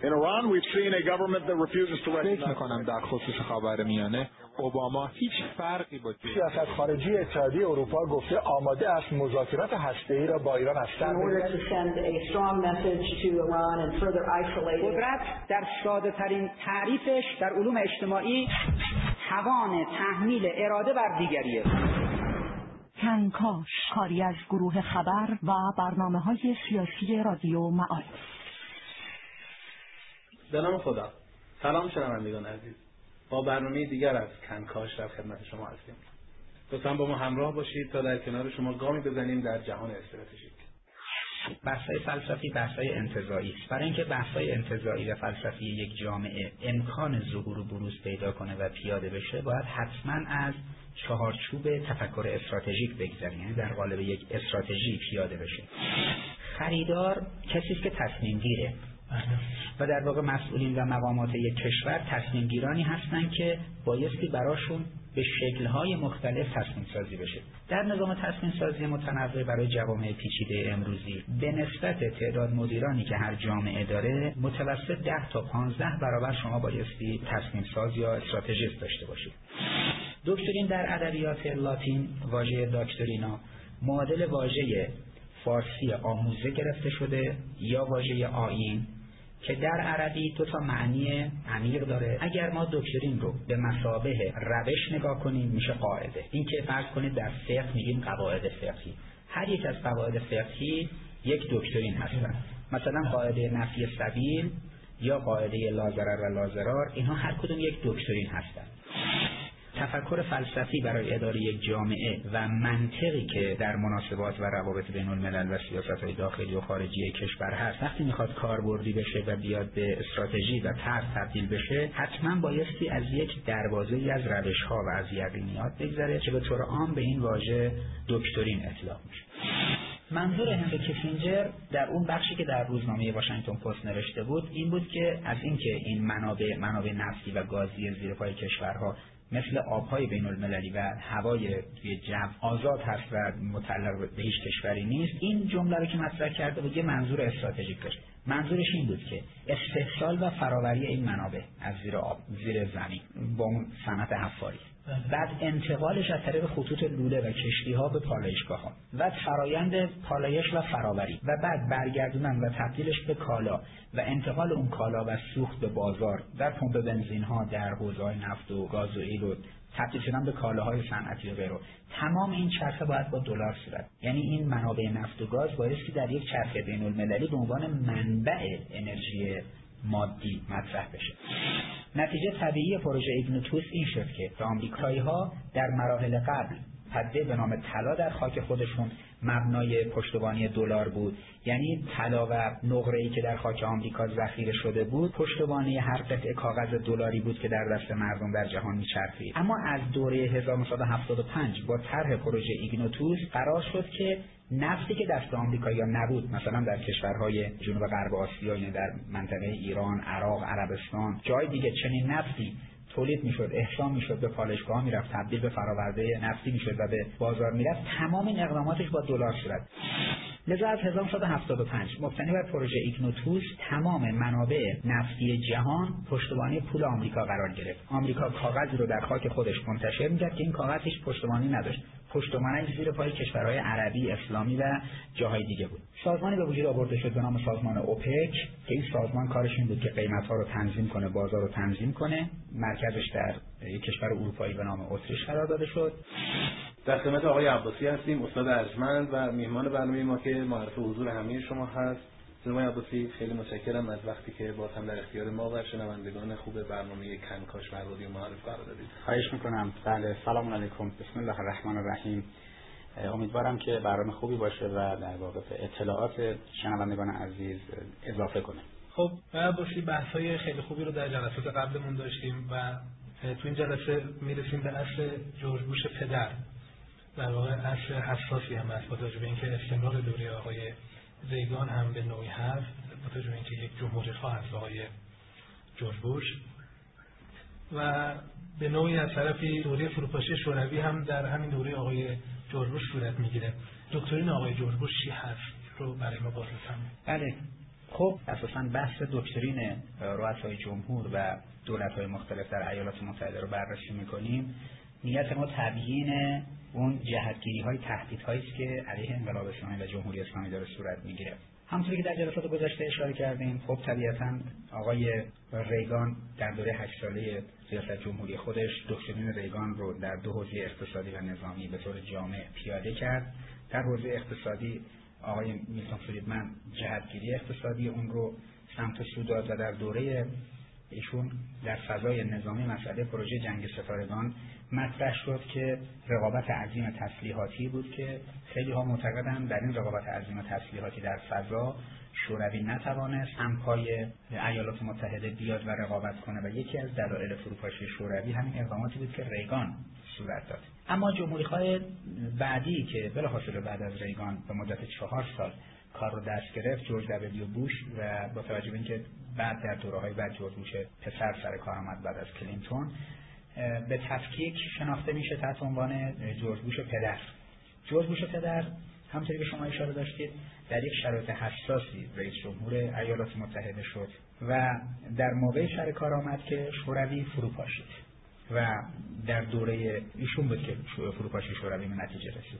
In Iran, we've seen a government that refuses to recognize. فکر می‌کنم در خصوص خاورمیانه اوباما هیچ فرقی با سیاست خارجی اتحادیه اروپا گفته آماده است مذاکرات هسته‌ای را با ایران از سر قدرت در ساده‌ترین تعریفش در علوم اجتماعی توان تحمیل اراده بر دیگریه. کنکاش، کاری از گروه خبر و برنامه‌های سیاسی رادیو معارف. به نام خدا. سلام شنوندگان عزیز. با برنامه دیگر از کنکاش در خدمت شما هستیم. لطفاً با ما همراه باشید تا در کنار شما گامی بزنیم در جهان استراتژیک. بحث‌های فلسفی بحث‌های انتزاعی است. برای اینکه بحث‌های انتزاعی و فلسفی یک جامعه امکان ظهور و بروز پیدا کنه و پیاده بشه، باید حتماً از چهارچوب تفکر استراتژیک بگذریم، یعنی در قالب یک استراتژی پیاده بشه. خریدار کسی است که تصمیم گیره و در واقع مسئولین و مقامات یک کشور تصمیم گیرانی هستند که بایستی براشون به شکل‌های مختلف تصمیم سازی بشه. در نظام تصمیم سازی متنوع برای جوامع پیچیده امروزی به نسبت تعداد مدیرانی که هر جامعه داره متوسط 10 تا 15 برابر شما بایستی تصمیم ساز یا استراتژیست داشته باشید. دکترین در ادبیات لاتین واژه داکترینا معادل واژه فارسی آموزه گرفته شده یا واژه آیین که در عربی دو تا معنی عمیق داره. اگر ما دکترین رو به مثابه روش نگاه کنیم میشه قاعده. این که فرض کنید در فقه میگیم قواعد فقهی، هر یک از قواعد فقهی یک دکترین هستن. مثلا قاعده نفی سبیل یا قاعده لا ضرر و لا ضرار، اینها هر کدوم یک دکترین هستن. تفکر فلسفی برای اداره یک جامعه و منطقی که در مناسبات و روابط بین الملل و سیاست‌های داخلی و خارجی کشور هست، وقتی میخواد کاربردی بشه و بیاد به استراتژی و طرح تبدیل بشه، حتما بایستی از یک دروازه‌ای از روش‌ها و از یقینیات بگذره که به طور عام به این واژه دکترین اطلاق میشه. منظور هنری کیسینجر در اون بخشی که در روزنامه واشنگتن پست نوشته بود این بود که از اینکه این منابع نفتی و گازی زیر پای کشورها مثل آبهای بین المللی و هوای توی جو آزاد هست و متعلق به هیچ کشوری نیست، این جمله رو که مطرح کرده بود یه منظور استراتژیک داشت. منظورش این بود که استحصال و فراوری این منابع از زیر آب، زیر زمین با اون صنعت حفاری، بعد انتقالش از طریق خطوط لوله و کشتی‌ها به پالایشگاه‌ها و فرایند پالایش و فراوری و بعد برگردوندن و تبدیلش به کالا و انتقال اون کالا و سوخت به بازار در پمپ بنزین‌ها، در حوزه‌های نفت و گاز و ایل و تبدیل شدن به کالاهای صنعتی و غیره. تمام این چرخه باید با دلار صورت، یعنی این منابع نفت و گاز بایستی در یک چرخه بین‌المللی به عنوان منبع انرژی مادی مطرح بشه. نتیجه طبیعی پروژه ایگنیتوس این شد که آمریکایی‌ها در مراحل قبل پدیده به نام طلا در خاک خودشون مبنای پشتوانی دلار بود، یعنی طلا و نقره‌ای که در خاک آمریکا ذخیره شده بود پشتوانی هر قطعه کاغذ دلاری بود که در دست مردم در جهان میچرخید. اما از دوره 1975 با طرح پروژه ایگنیتوس قرار شد که نفتی که دست آمریکایی‌ها نبود، مثلا در کشورهای جنوب غرب آسیا، یعنی در منطقه ایران، عراق، عربستان، جای دیگه چنین نفتی تولید میشد، احشام میشد، به پالایشگاه میرفت، تبدیل به فرآورده نفتی میشد و به بازار میرفت، تمام این اقداماتش با دلار صورت. لذا از 1975 مبتنی بر پروژه ایگنیتوس تمام منابع نفتی جهان پشتوانه پول آمریکا قرار گرفت. آمریکا کاغذی رو در خاک خودش منتشر میکرد که این کاغذ هیچ پشتوانه‌ای نداشت، پشتوانه‌اش زیر پای کشورهای عربی، اسلامی و جاهای دیگه بود. سازمانی به وجود آورده شد به نام سازمان اوپک که این سازمان کارش این بود که قیمت‌ها رو تنظیم کنه، بازار رو تنظیم کنه. مرکزش در یک کشور اروپایی به نام اتریش قرار داده شد. در خدمت آقای عباسی هستیم، استاد ارجمند و میهمان برنامه ما که معرف حضور همه شما هست. جناب عباسی خیلی متشکرم از وقتی که باز هم در اختیار ما و شنوندگان خوب برنامه کنکاش و رادیو معارف قرار دادید. خواهش میکنم. بله، سلام علیکم. بسم الله الرحمن الرحیم. امیدوارم که برنامه خوبی باشه و در واقع به اطلاعات شنوندگان عزیز اضافه کنه. خب عباسی بحث‌های خیلی خوبی رو در جلسات قبلمون داشتیم و تو این جلسه میرسیم به اصل جورج بوش پدر. در واقع اصل حساسی هم هست با توجه به اینکه استمرار دوره آقای ریگان هم به نوعی هست، با توجه به اینکه یک جمهوری خواه هست آقای جورج بوش و به نوعی از طرفی دوره فروپاشی شوروی هم در همین دوره آقای جورج بوش صورت میگیره. دکترین آقای جورج بوش چی هست رو برای ما باز بفرمایید. بله، خب اساساً بحث دکترین رؤسای جمهور و دولت‌های مختلف در ایالات متحده رو بررسی می‌کنیم. نیت ما تبیین اون جهتگیری‌های تهدیدهایی است که علیه انقلاب اسلامی و جمهوری اسلامی داره صورت می‌گیره. همونطوری که در جلسات گذشته اشاره کردیم، خب طبیعتاً آقای ریگان در دوره 8 ساله ریاست جمهوری خودش دکترین ریگان رو در 2 حوزه اقتصادی و نظامی به طور جامع پیاده کرد. در حوزه اقتصادی آقای میلتون فریدمن جهتگیری اقتصادی اون رو سمت سو داد و در دوره ایشون در فضای نظامی مسئله پروژه جنگ ستارگان مطرح شد که رقابت عظیم تسلیحاتی بود که خیلی ها معتقدند در این رقابت عظیم تسلیحاتی در فضا شوروی نتوانست همپای ایالات متحده بیاد و رقابت کنه و یکی از دلایل فروپاشی شوروی همین اقداماتی بود که ریگان صورت داد. اما جمهوری‌های بعدی که بلافاصله بعد از ریگان به مدت 4 سال کار رو دست گرفت، جورج دبلیو بوش، و با توجه به اینکه بعد در دوره‌های بعد جورج بوش پسر سر کار آمد بعد از کلینتون، به تفکیک شناخته میشه تحت عنوان جورج بوش پدر. جورج بوش پدر همونطوری که شما اشاره داشتید در یک شرایط حساسی رئیس جمهور ایالات متحده شد و در موقعی سر کار آمد که شوروی فروپاشید و در دوره ایشون بود که فروپاشی شوروی به نتیجه رسید.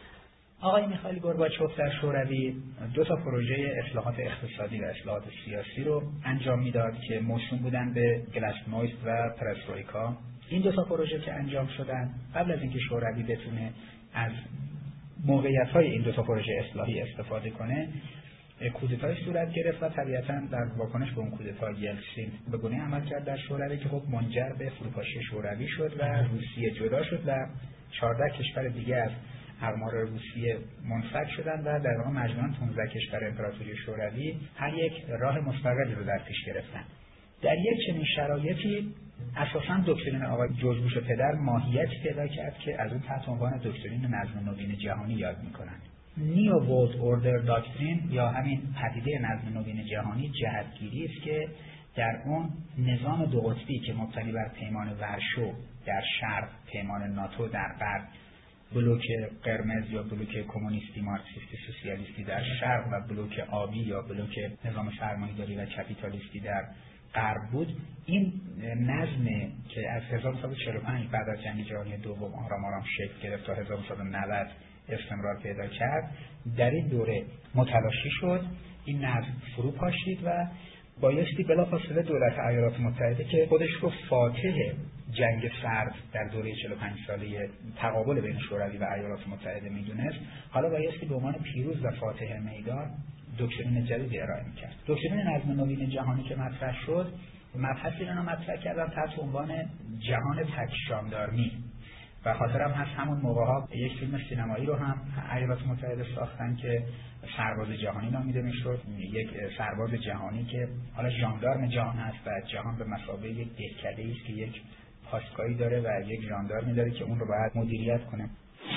آقای میخائیل گورباچوف در شوروی 2 پروژه اصلاحات اقتصادی و اصلاحات سیاسی رو انجام میداد که موسوم بودن به گلاسنویست و پرسترویکا. این 2 پروژه که انجام شدن قبل از اینکه شوروی بتونه از موقعیت‌های این 2 پروژه اصلاحی استفاده کنه، کودتای صورت گرفت و طبیعتاً در واکنش به اون کودتا یلتسین به گونه عمل کرد در شوروی که خب منجر به فروپاشی شوروی شد و روسیه جدا شد و 14 کشور دیگه از اقمار روسیه منفک شدند و در واقع مجموعاً 15 کشور امپراتوری شوروی هر یک راه مستقلی رو در پیش گرفتن. در یک چنین شرایطی اساساً دکترین آقای جورج بوش پدر ماهیت پیدا کرد که از اون تحت عنوان دکترین نظم نوین جهانی یاد میکنن. نیو ورلد اوردر داکترین یا همین پدیده نظم نوین جهانی جهتگیری است که در اون نظام 2 قطبی که مبتنی بر پیمان ورشو در شرق، پیمان ناتو در غرب، بلوک قرمز یا بلوک کمونیستی مارکسیستی سوسیالیستی در شرق و بلوک آبی یا بلوک نظام سرمایه‌داری و کپیتالیستی در غرب بود. این نظم که از 1945 بعد از جنگ جهانی دوم آرام آرام شکل گرفت تا 1990 استمرار پیدا کرد، در این دوره متلاشی شد، این نظم فرو پاشید و بایستی بلافاصله دولت ایالات متحده که خودش رو فاتح جنگ سرد در دوره 45 ساله تقابل بین شوروی و ایالات متحده میدونست، حالا بایستی به عنوان پیروز و فاتح میدان دکترین جدیدی ارائه میکرد. دکترین نظم نوین جهانی که مطرح شد، مبحثی رو مطرح کردن تحت عنوان جهان تک ژاندارمی و خاطرم هست همون موقع ها یک فیلم سینمایی رو هم ایالات متحده ساختن که سرباز جهانی نامیده میشد. یک سرباز جهانی که حالا ژاندارم جهان هست و جهان به مثابه یک دهکده‌ای است که یک پاسگاهی داره و یک ژاندارمی داره که اون رو باید مدیریت کنه.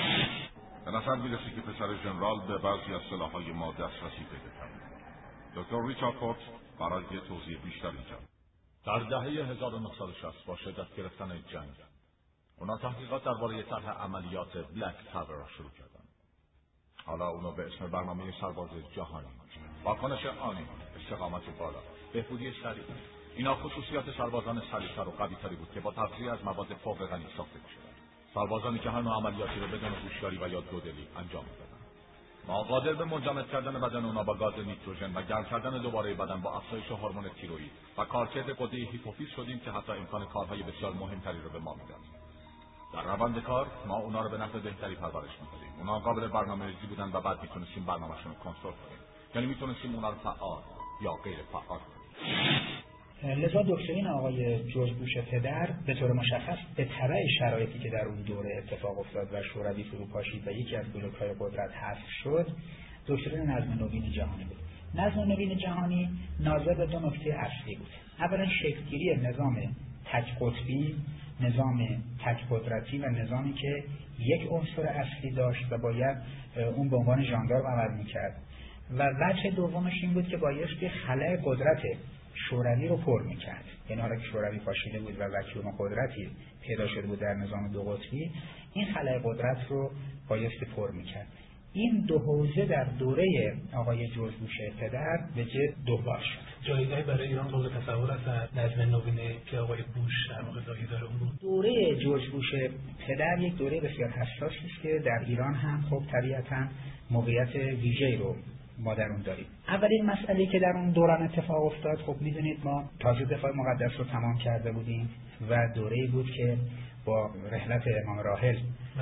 به نظر میرسه که پسر ژنرال به بعضی از سلاح‌های ما دسترسی پیدا کرد. دکتر ریچارد فورد برای توضیح بیشتر اینجا. در دهه 1960 با شدت گرفتن جنگ اونا تحقیقات درباره طرح عملیات بلک تاور را شروع کردن. حالا اونو به اسم برنامه سرباز جهانی. واکنش آنی، استقامت بالا، بهبودی سریع. اینا خصوصیات سربازان سریع‌تر و قوی‌تری بود که با تغذیه از مواد فوق غنی ساخته می‌شدند. سربازانی که هر نوع عملیاتی را بدون هوشیاری و یا دودلی انجام می‌دادند. ما قادر به منجمد کردن بدن اونا با گاز نیتروژن و گرم کردن دوباره بدن با افزایش هورمون تیروئید و کارکرد غده هیپوفیز شدیم که حتی امکان کارهای بسیار مهمتری را به ما میداد. در روند کار ما اونا رو به نحو بهتری پرورش می‌دادیم. اونا قابل برنامه‌ریزی بودن و بعد میتونستیم برنامه‌شون رو کنترل کنیم. یعنی میتونستیم اونا رو فعال یا غیر فعال کنیم. لذا دکترین آقای جورج بوش پدر به طور مشخص به تبع شرایطی که در اون دوره اتفاق افتاد و شوروی فرو پاشید و یکی از بلوک‌های قدرت حذف شد، دکترین نظم نوین جهانی بود. نظم نوین جهانی ناظر به 2 نکته اصلی بود. اولا شکل‌گیری نظام تک قطبی، نظام تک قدرتی و نظامی که یک عنصر اصلی داشت و باید اون به عنوان ژاندارم عمل می‌کرد. و وجه دومش این بود که بایستی خلأ قدرت شوروی رو پر می‌کرد. یعنی حالا که شوروی پاشیده بود و وکیوم قدرتی پیدا شده بود در نظام 2 قطبی، این خلأ قدرت رو بایستی پر می‌کرد. این دو حوزه در دوره آقای جورج بوش پدر به جد دوبار شد. جایگاهی برای ایران قابل تصور است نظم نوینه که آقای بوش در واقع دایی داره اون بود. دوره جورج بوش پدر یک دوره بسیار حساسی است که در ایران هم خب طبیعتاً موقعیت ویژه‌ای رو ما در اون داریم. اولین مسئله‌ای که در اون دوران اتفاق افتاد، خب می‌دونید ما تازه دفاع مقدس رو تمام کرده بودیم و دوره‌ای بود که با رحلت امام راحل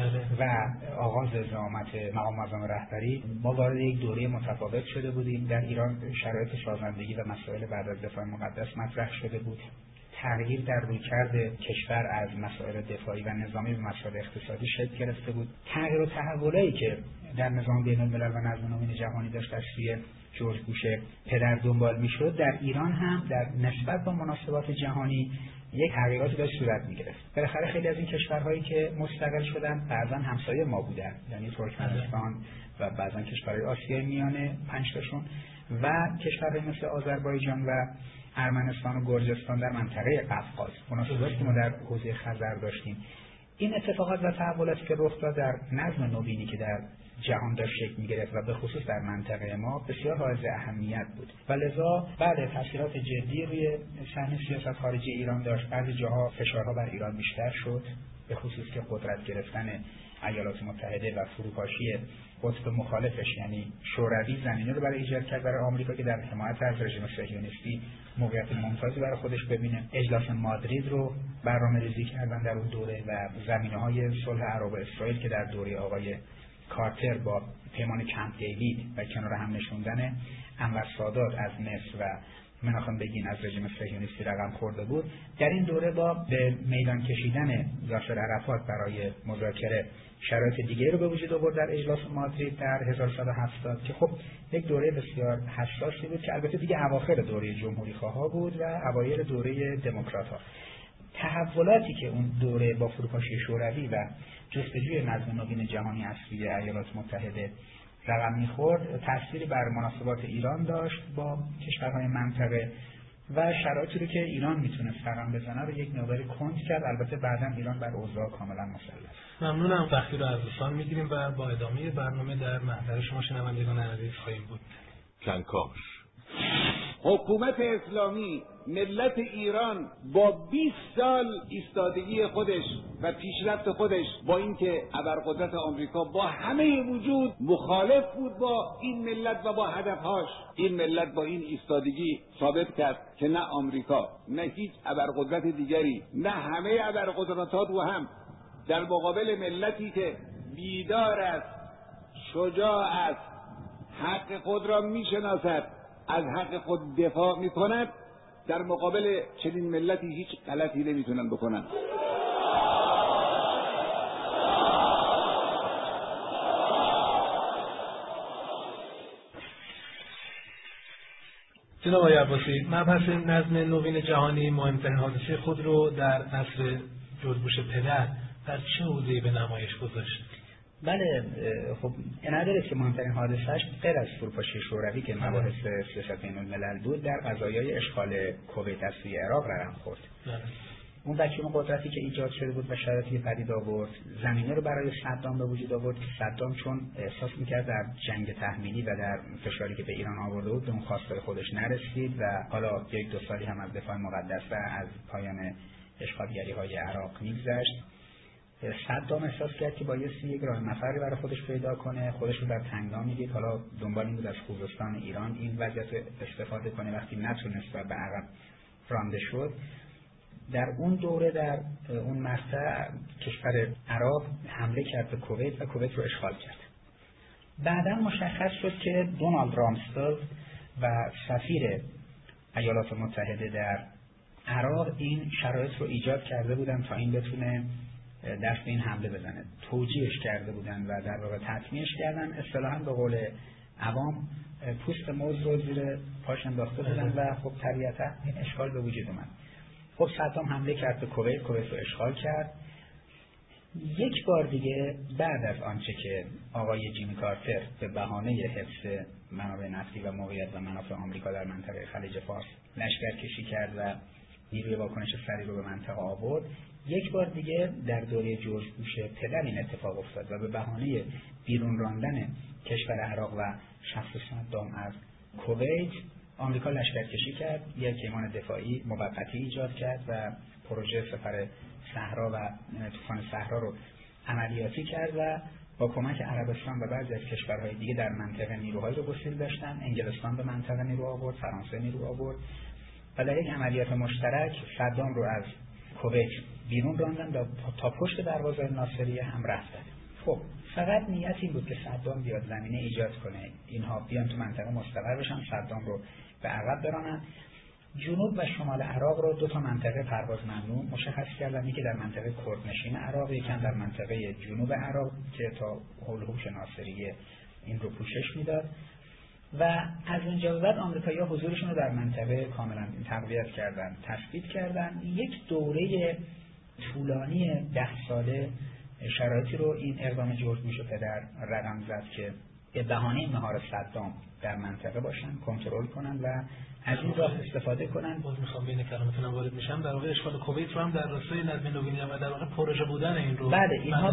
و آغاز زعامت مقام معظم رهبری ما وارد یک دوره متفاوت شده بودیم. در ایران شرایط سازندگی و مسائل بعد از دفاع مقدس مطرح شده بود. تغییر در رویکرد کشور از مسائل دفاعی و نظامی به مسائل اقتصادی شکل گرفته بود. تغییر و تحولایی که در نظام بین‌الملل و نظم نوین جهانی داشت از سوی جورج بوش پدر دنبال می‌شد، در ایران هم در نسبت به مناسبات جهانی یک تغییراتی داشت صورت می‌گرفت. بالاخره خیلی از این کشورهایی که مستقل شدن بعضا همسایه ما بودن، یعنی ترکمنستان و بعضا کشورهای آسیای میانه 5 تاشون و کشورهای مثل آذربایجان و ارمنستان و گرجستان در منطقه قفقاز، مناسباتی که ما در حوزه خزر داشتیم. این اتفاقات و تحولاتی که رخ داد در نظم نوینی که در جهان داشت شکل می‌گرفت و به خصوص در منطقه ما بسیار حائز اهمیت بود و لذا بعد تاثیرات جدی روی صحنه سیاست خارجی ایران داشت. بعضی جاها فشارها بر ایران بیشتر شد، به خصوص که قدرت گرفتن ایالات متحده و فروپاشی قطب مخالفش یعنی شوروی زمینه رو برای ایجاد کرد برای آمریکا که در حمایت از رژیم صهیونیستی موقعیت ممتازی برای خودش ببینه. اجلاس مادرید رو برنامه‌ریزی کردن در اون دوره و زمینه‌های صلح عرب و اسرائیل که در دوره آقای کارتر با پیمان کمپ دیوید و کنار هم نشوندن انور سادات از مصر و مناخم بگین از رژیم صهیونیستی رقم خورده بود. در این دوره با به میدان کشیدن یاسر عرفات برای مذاکره شرایط دیگه رو به وجود آورد در اجلاس مادرید در 1170 که خب یک دوره بسیار حساسی بود که البته دیگه اواخر دوره جمهوری خواها بود و اوایل دوره دموکرات ها. تحولاتی که اون دوره با فروپاشی شوروی و جستجوی نظم نوین جهانی از سوی ایالات متحده رقم می‌خورد، تأثیری بر مناسبات ایران داشت با کشورهای منطقه و شرایطی رو که ایران میتونست رقم بزنه رو یک مقداری کند کرد. البته بعداً ایران بر اوضاع کاملا مسلط. ممنونم. وقتی رو از دوستان میگیریم و با ادامه برنامه در محضر شما شنوندگان عزیز خواهیم بود. کنکاش. حکومت اسلامی ملت ایران با 20 سال ایستادگی خودش و پیشرفت خودش با اینکه ابرقدرت آمریکا با همه وجود مخالف بود با این ملت و با هدفهاش، این ملت با این ایستادگی ثابت کرد که نه آمریکا نه هیچ ابرقدرت دیگری نه همه ابرقدرت‌ها رو هم در مقابل ملتی که بیدار است، شجاع است، حق خود را میشناسد، از حق خود دفاع میکند، در مقابل چنین ملتی هیچ غلطی نمیتونن بکنن. جناب آقای عباسی، مبحث نظم نوین جهانی مهمترین حادثه خود رو در عصر جورج بوش پدر در چه حوزه‌ای به نمایش گذاشت؟ بله، خب این نداره که مهمترین حادثه‌اش غیر از فروپاشی شوروی که مباحث سیاست بین‌الملل بود، در قضایای اشغال کویت از سوی عراق رقم خورد. اون وکیوم قدرتی که ایجاد شده بود و شرایطی پدید آورد، زمینه رو برای صدام به وجود آورد که صدام چون احساس می‌کرد در جنگ تحمیلی و در فشاری که به ایران آورده بود به اون خواستای خودش نرسید و حالا 1-2 سالی هم از دفاع مقدس و از پایان اشغالگری‌های عراق می‌گذشت. صدام احساس کرد که بایستی یک راه مفری برای خودش پیدا کنه، خودش رو در تنگنا میدید، حالا دنبال این بود از خوزستان ایران این وضعیت استفاده کنه. وقتی نتونست و به عقب رانده شد، در اون دوره در اون مقطع کشور عراق حمله کرد به کویت و کویت رو اشغال کرد. بعدا مشخص شد که دونالد رامسفلد و سفیر ایالات متحده در عراق این شرایط رو ایجاد کرده بودن تا این بتونه دست این حمله بزنه، توجیهش کرده بودن و در واقع تطمیعش کردن. اصطلاحاً به قول عوام پوست موز رو زیر پاش انداخته بودن و خب طبیعتا این اشغال به وجود اومد. خب صدام حمله کرد به کویت رو اشغال کرد. یک بار دیگه بعد از آنچه که آقای جیمی کارتر به بهانه حفظ منابع نفتی و موقعیت و منافع آمریکا در منطقه خلیج فارس لشکرکشی کرد و نیروی واکنش سریع رو به منطقه آورد. یک بار دیگه در دوره جورج بوش پدر این اتفاق افتاد و به بهانه بیرون راندن کشور عراق و شخص صدام از کویت آمریکا لشکرکشی کرد، یک پیمان دفاعی موقتی ایجاد کرد و پروژه سپر صحرا و طوفان صحرا رو عملیاتی کرد و با کمک عربستان و بعضی از کشورهای دیگه در منطقه نیروهای رو گسیل داشتن. انگلستان به منطقه نیرو آورد، فرانسه نیرو آورد و در یک عملیات مشترک صدام رو از کویت بیرون راندن و تا پشت دروازه ناصریه هم رفتن. خب فقط نیت این بود که صدام بیاد زمینه ایجاد کنه، اینها بیان تو منطقه مستقر بشن، صدام رو به عقب برانن. جنوب و شمال عراق رو 2 منطقه پرواز ممنوع مشخص کردن، یکی در منطقه کردنشین عراق، یکی در منطقه جنوب عراق که تا هولوش ناصریه این رو پوشش میداد و از اونجا به بعد آمریکایی‌ها حضورشون رو در منطقه کاملا تقویت کردن، تثبیت کردن. یک دوره طولانی 10 ساله شرایطی رو این اقدام جورج بوش پدر رقم زد که به بهانه مهار صدام در منطقه باشن، کنترل کنن و از این راه استفاده کنن. باز میخوام بین کلامتون وارد میشم، در واقع اشغال کویت رو هم در راستای نظم نوینی و در واقع پروژه بودن این رو بله، اینها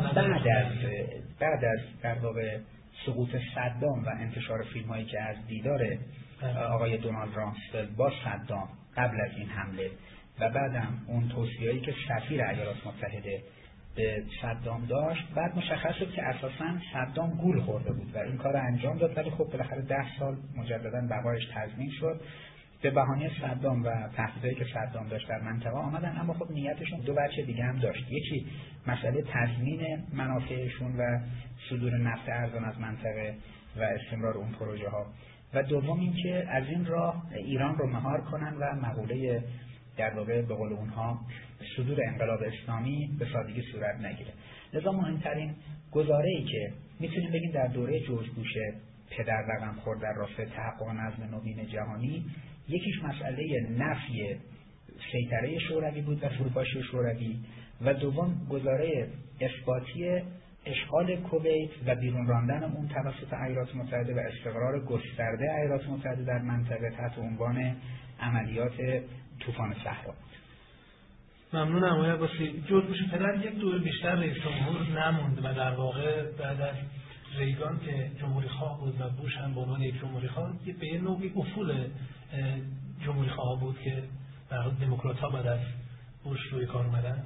بعد از در واقع سقوط صدام و انتشار فیلم هایی که از دیدار آقای دونالد رامسفلد با صدام قبل از این حمله و بعدم اون توصیه‌ای که سفیر ایالات متحده به صدام داشت، بعد مشخص شد که اساساً صدام گول خورده بود و این کار رو انجام داد، ولی خب بالاخره 10 سال مجدداً بقایش تضمین شد. به بهانه صدام و تهدیدایی که صدام داشت در منطقه آمدن، اما خب نیتشون 2 بچه دیگه هم داشت. یکی مسئله تضمین منافعشون و صدور نفت ارزان از منطقه و استمرار اون پروژه ها و دوم اینکه از این راه ایران رو مهار کنن و مقوله در واقع به قول اونها صدور انقلاب اسلامی به سادگی صورت نگیره. لذا مهمترین گزاره‌ای که میتونیم بگیم در دوره جورج بوش پدر رقم خورد در راستای تحقق نظم نوین جهانی، یکیش مسئله نفی سیطره شوروی بود و فروپاشی شوروی و دوم گزاره اثباتی اشغال کویت و بیرون راندن اون توسط ایالات متحده و استقرار گسترده ایالات متحده در منطقه تحت عنوان عملیات طوفان صحرا. ممنونم آقای عباسی. جورج بوش پدر یک دور بیشتر رئیس جمهور نموند و در واقع بعد از ریگان که جمهوری خواه بود و بوش هم به عنوان یک جمهوری خواه به یه نوعی افول جمهوری خواه بود که در واقع دموکرات‌ها بعد از بوش روی کار اومدن.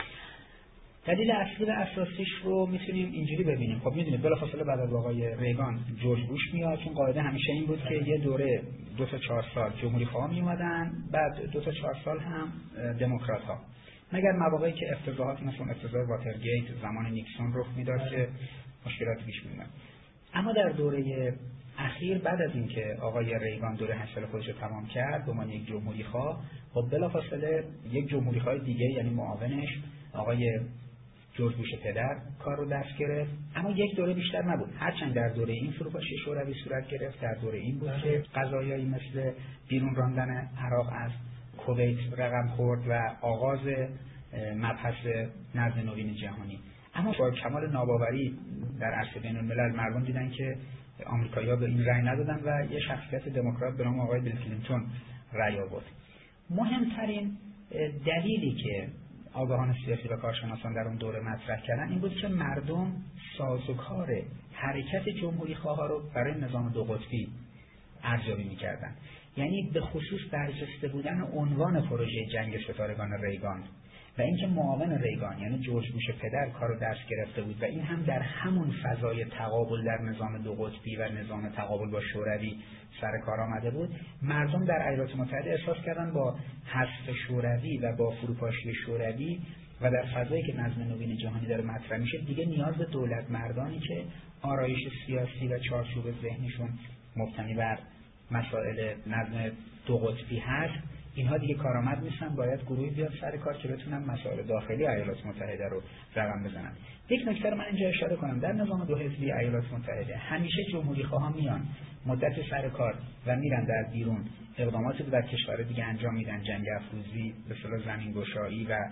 دلیل اصلی و اساسیش رو میتونیم اینجوری ببینیم. خب میدونید بلافاصله بعد از آقای ریگان جورج بوش میاد، چون قاعده همیشه این بود که یه دوره 2 تا 4 سال جمهوری خواه می اومدن، بعد 2 تا 4 سال هم دموکرات ها، مگر مواقعی که افتضاحات مثل افتضاح واترگیت زمان نیکسون رخ میداد که مشکلات پیش میومد. اما در دوره اخیر بعد از اینکه آقای ریگان دوره 8 سال خودش رو تمام کرد به عنوان یک جمهوری خواه، خب بلافاصله یک جمهوری خواه دیگه یعنی معاونش آقای جورج بوش پدر کار رو دست گرفت، اما یک دوره بیشتر نبود. هرچند در دوره این فروپاشی شوروی صورت گرفت، در دوره این بود که قضایایی مثل بیرون راندن عراق از کویت رقم خورد و آغاز مبحث نظم نوین جهانی. اما با کمال ناباوری در عرصه بین الملل مردم دیدن که آمریکایی‌ها به این رأی ندادن و یه شخصیت دموکرات به نام آقای بیل کلینتون رأی آورد. مهمترین دلیلی که آگاهان سیاسی و کارشناسان در اون دوره مطرح کردن این بود که مردم سازوکار حرکت جمهوری خواه رو برای نظام 2 قطبی ارزیابی می‌کردن. یعنی به خصوص برجسته بودن عنوان پروژه جنگ ستارگان ریگان و اینکه معاون ریگان یعنی جورج بوش پدر کار رو دست گرفته بود و این هم در همون فضای تقابل در نظام 2 قطبی و نظام تقابل با شوروی سر کار آمده بود. مردم در ایالات متحده احساس کردن با حذف شوروی و با فروپاشی شوروی و در فضایی که نظم نوین جهانی داره مطرح میشه دیگه نیاز به دولت مردانی که آرایش سیاسی و چارچوب ذهنیشون مبتنی بر مسائل نظم 2 قطبی هست، اینها دیگه کارآمد نیستن، باید گروهی بیاد سر کار که بتونن مسائل داخلی ایالات متحده رو رقم بزنن. یک نکته رو من اینجا اشاره کنم، در نظام 2 حزبی ایالات متحده همیشه جمهوری خواهان میان مدت سر کار و میرن در بیرون اقداماتی رو در کشور دیگه انجام میدن، جنگ افروزی، به اصطلاح زمین گشایی و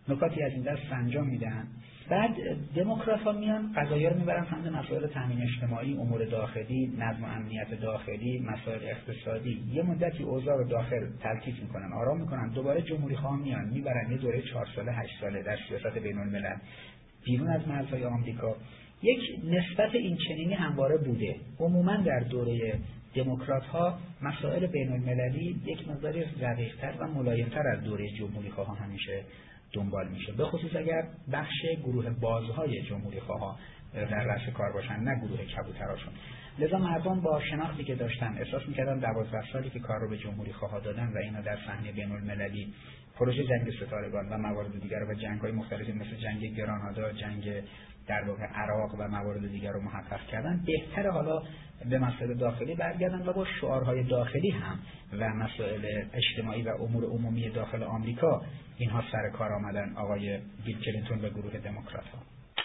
نکاتی از این دست انجام میدن. بعد دموکرات‌ها میان قضایا رو میبرن سمت مسائل تامین اجتماعی، امور داخلی، نظم و امنیت داخلی، مسائل اقتصادی. یه مدتی اوضاع رو داخل تلطیف میکنن، آرام میکنن، دوباره جمهوری خواهان میان میبرن یه دوره 4 ساله 8 ساله در سیاست بین الملل بیرون از مرزهای آمریکا. یک نسبت این چنینی همواره بوده. عموما در دوره دموکرات‌ها مسائل بین المللی یک مقداری رقیق‌تر و ملایم‌تر از دوره جمهوری خواهان همیشه دنبال میشه، به خصوص اگر بخش گروه بازهای جمهوری خواها در رأس کار باشن، نه گروه کبوتراشون. لذا مردم با شناختی که داشتن احساس میکردن 12 سالی که کار رو به جمهوری خواها دادن و اینا در صحنه بین المللی پروژه جنگ ستارگان و موارد دیگر و جنگ‌های مختلفی مثل جنگ گرانادا، جنگ در واقع عراق و موارد دیگر رو محقق کردن، بهتره حالا به مسائل داخلی برگردن و با شعارهای داخلی هم و مسائل اجتماعی و امور عمومی داخل آمریکا اینها سر کار آمدن آقای بیل کلینتون و گروه دموکرات‌ها.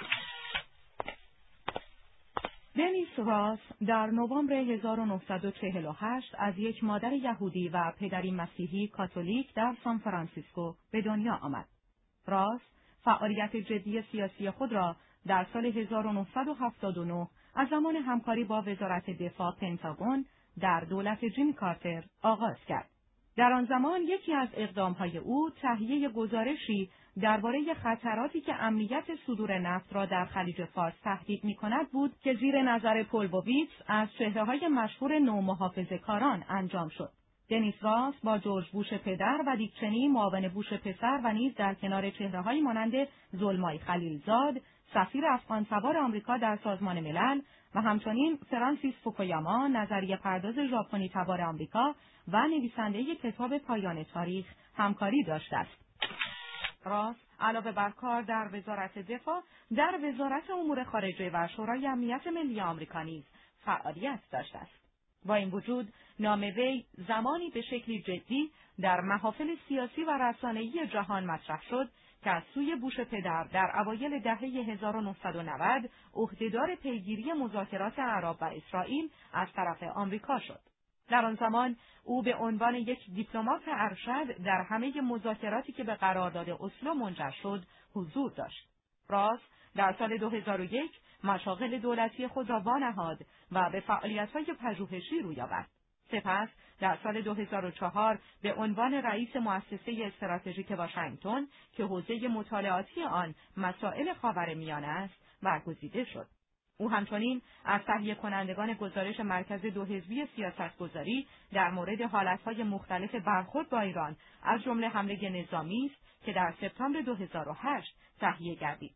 دنیس راس در نوامبر 1948 از یک مادر یهودی و پدری مسیحی کاتولیک در سان فرانسیسکو به دنیا آمد. راس فعالیت جدی سیاسی خود را در سال 1979 از زمان همکاری با وزارت دفاع پنتاگون در دولت جیمی کارتر آغاز کرد. در آن زمان یکی از اقدامهای او تهیه گزارشی درباره خطراتی که امنیت صدور نفت را در خلیج فارس تهدید می‌کند بود که زیر نظر پولبوویتس از چهره‌های مشهور نومحافظه‌کاران انجام شد. دنیس راس با جورج بوش پدر و دیک چنی معاون بوش پسر و نیز در کنار چهره‌هایی مانند زلمای خلیلزاد، سفیر افغان‌سوار آمریکا در سازمان ملل و همچنین فرانسیس فوکویاما، نظریه پرداز ژاپنی تبار آمریکا و نویسنده کتاب پایان تاریخ همکاری داشته است. راس علاوه بر کار در وزارت دفاع، در وزارت امور خارجه و شورای امنیت ملی آمریکا نیز فعالیت داشته است. با این وجود نام وی زمانی به شکلی جدی در محافل سیاسی و رسانه‌ای جهان مطرح شد که از سوی بوش پدر در اوایل دهه 1990 عهدهدار پیگیری مذاکرات عرب و اسرائیل از طرف آمریکا شد. در آن زمان او به عنوان یک دیپلمات ارشد در همه مذاکراتی که به قرارداد اسلو منجر شد حضور داشت. راس در سال 2001 مشاغل دولتی خود را وانهاد و به فعالیت‌های پژوهشی روی آورد. سپس در سال 2004 به عنوان رئیس مؤسسه استراتژیک واشنگتن که حوزه مطالعاتی آن مسائل خاورمیانه است برگزیده شد. او همچنین از تهیه کنندگان گزارش مرکز دوحزبی سیاستگذاری در مورد حالتهای مختلف برخورد با ایران از جمله حمله نظامی است که در سپتامبر 2008 تهیه گردید.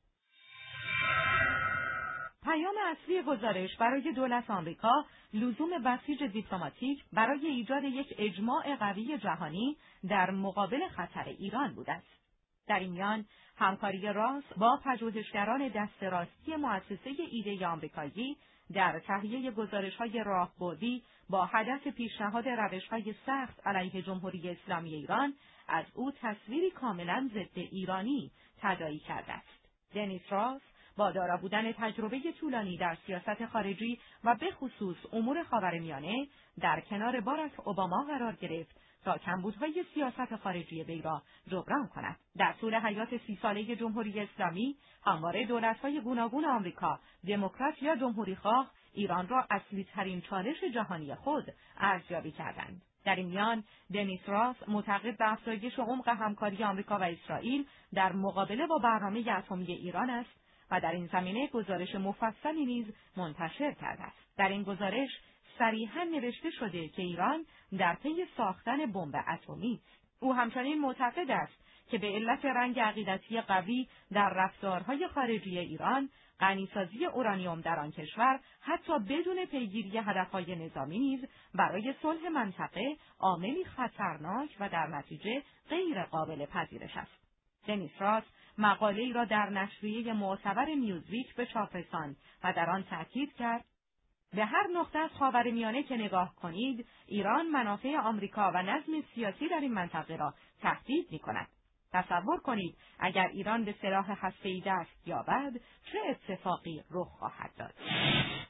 پیام اصلی گزارش برای دولت آمریکا لزوم بسیج دیپلماتیک برای ایجاد یک اجماع قوی جهانی در مقابل خطر ایران بوده است. در این میان همکاری راس با پژوهشگران دست راستی مؤسسه ایده آمریکایی در تهیه گزارش‌های راهبردی با هدف پیشنهاد روش‌های سخت علیه جمهوری اسلامی ایران از او تصویری کاملا ضد ایرانی تداعی کرده است. دنیس راس با دارا بودن تجربه طولانی در سیاست خارجی و به خصوص امور خاورمیانه در کنار باراک اوباما قرار گرفت تا کمبودهای سیاست خارجی وی را جبران کند. در طول حیات 30 ساله جمهوری اسلامی همواره دولت‌های گوناگون آمریکا، دموکرات یا جمهوری‌خواه، ایران را اصلی ترین چالش جهانی خود ارزیابی کردند. در این میان دنیس راس معتقد به افزایش عمق همکاری آمریکا و اسرائیل در مقابله با برنامه اتمی ایران است و در این زمینه گزارش مفصلی نیز منتشر کرده است. در این گزارش صریحاً نوشته شده که ایران در پی ساختن بمب اتمی است. او همچنین معتقد است که به علت رنگ عقیدتی قوی در رفتارهای خارجی ایران، غنیسازی اورانیوم در آن کشور حتی بدون پیگیری هدفهای نظامی نیز برای صلح منطقه عاملی خطرناک و در نتیجه غیر قابل پذیرش است. دنیس راس مقاله‌ای را در نشریه معتبر نیوزویک به چاپ رساند و در آن تأکید کرد: به هر نقطه از خاورمیانه که نگاه کنید، ایران منافع آمریکا و نظم سیاسی در این منطقه را تهدید می‌کند. تصور کنید اگر ایران به سلاح هسته‌ای دست یابد چه اتفاقی رخ خواهد داد.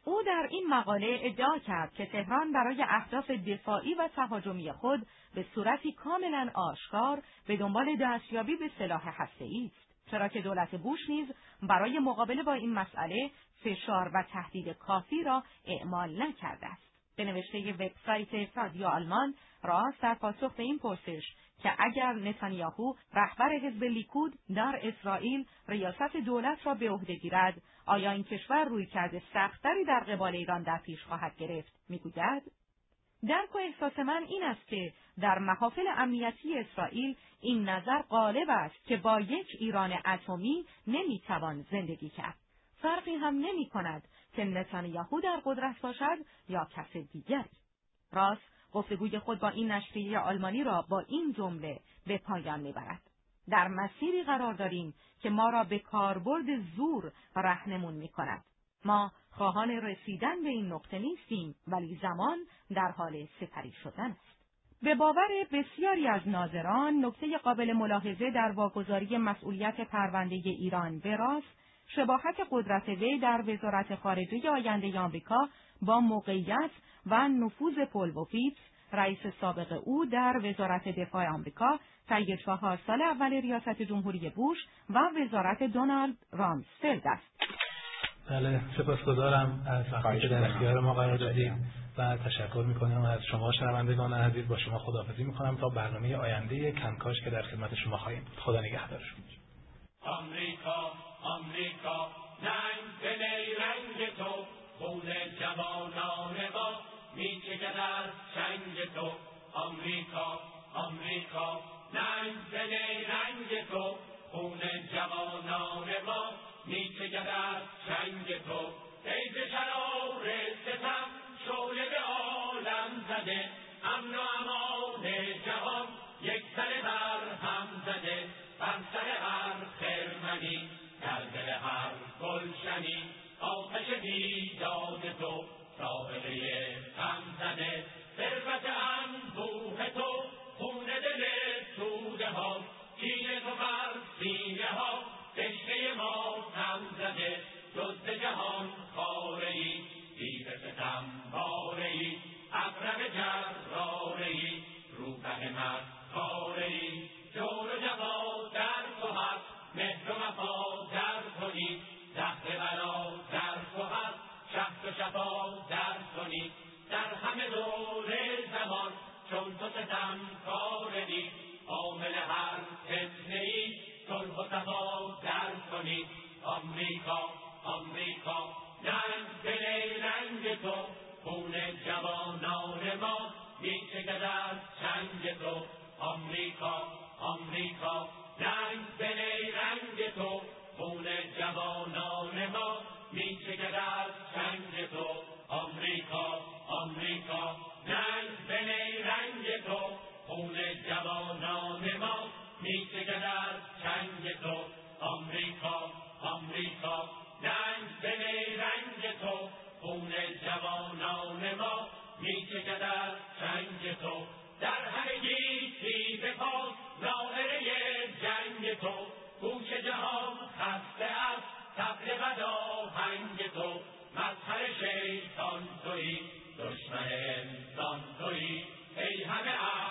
او در این مقاله ادعا کرد که تهران برای اهداف دفاعی و تهاجمی خود به صورتی کاملا آشکار به دنبال دستیابی به سلاح هسته‌ای است، چرا که دولت بوش نیز برای مقابله با این مسئله فشار و تهدید کافی را اعمال نکرده است. به نوشته وبسایت رادیو آلمان، راست در پاسخ به این پرسش که اگر نتانیاهو رهبر حزب لیکود در اسرائیل ریاست دولت را به عهده گیرد، آیا این کشور رویکرد سخت‌تری در قبال ایران در پیش خواهد گرفت؟ میگوید درک و احساس من این است که در محافل امنیتی اسرائیل این نظر غالب است که با یک ایران اتمی نمیتوان زندگی کرد. فرقی هم نمی‌کند که نتانیاهو در قدرت باشد یا کس دیگری. راست گفتگوی خود با این نشریه آلمانی را با این جمله به پایان میبرد: در مسیری قرار داریم که ما را به کاربرد زور راهنمون میکند. ما خواهان رسیدن به این نقطه نیستیم، ولی زمان در حال سپری شدن است. به باور بسیاری از ناظران، نکته قابل ملاحظه در واگذاری مسئولیت پرونده ایران به راست شباهت قدرت وی در وزارت خارجه آینده آمریکا با موقعیت و نفوذ پل ووفیتز، رئیس سابق او در وزارت دفاع آمریکا طی 4 سال اول ریاست جمهوری بوش و وزارت دونالد رامسفلد است. بله، سپاسگزارم از وقتی که در اختیار ما قرار دادید و تشکر میکنم از شما شنوندگان عزیز. با شما خداحافظی میکنم تا برنامه آینده کنکاش که در خدمت شما خواهیم. خدا نگهدارشون. آمریکا آمریکا ننگ به نیرنگ تو، خون جوانان ما میچکد از چنگ تو. آمریکا آمریکا ننگ به نیرنگ تو، خون جوانان ما میچکد از چنگ تو. ای ز شرار ستم شعله به عالم زده، امن و امان جهان یک سره بر هم زده. بر سر هر خرمنی در دل هر گلشنی، آتش بیداد تو سابقه غم زده. ثروت انبوه تو خون دل توده ها، کینه تو بر سینه ها رشته ما هم زده. دزد جهان خاره ای، دیو ستم باره ای، عقرب جراره ای، روبه مکاره ای. جور و جفا در تو هست، مهر و وفا در کنی، زهر بلا در تو هست، شهد و شفا در کنی. در همه دور زمان چون تو ستم کارنی، عامل هر فتنه ای صلح و صفا در کنی. آمریکا آمریکا ننگ به نیرنگ تو، خون جوانان ما میچکد از چنگ تو. آمریکا آمریکا ننگ به نیرنگ تو، خون جوانان ما میچکد از چنگ تو. آمریکا آمریکا ننگ به نیرنگ تو، خون جوانان ما میچکد از چنگ تو. آمریکا آمریکا ننگ به نیرنگ تو، خون جوانان ما میچکد از چنگ تو. در همگی سی بپاس ظاهره جنگ تو، گوش جهان خسته از طبل بداهنگ تو. مظهر شیطان تویی، دشمن انسان تویی، ای همه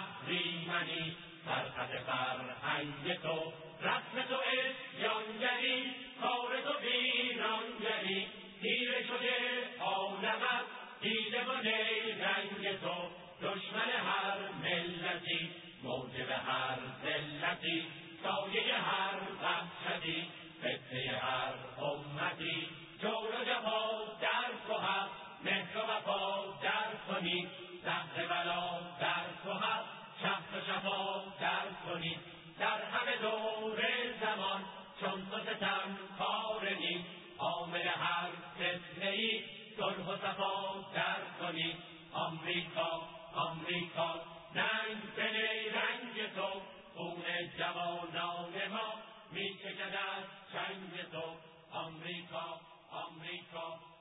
اهریمنی سرخط فرهنگ تو. رسم تو اسیانگری، کار تو ویرانگری، تیره شده عالمت دیده و نیرنگ تو. دشمن هر ملتی، موجب هر ذلتی، سایه هر وحشتی، فتنه هر امتی. جور و جفا در تو هست، مهر و وفا در کنی، زهر بلا در تو هست، شهد و شفا در کنی. در همه دور زمان چون تو ستم کارنی، عامل هر فتنه ای صلح و صفا در کنی. آمریکا آمریکا ننگ به نیرنگ تو، خون جوانان ما میچکد از چنگ تو. آمریکا آمریکا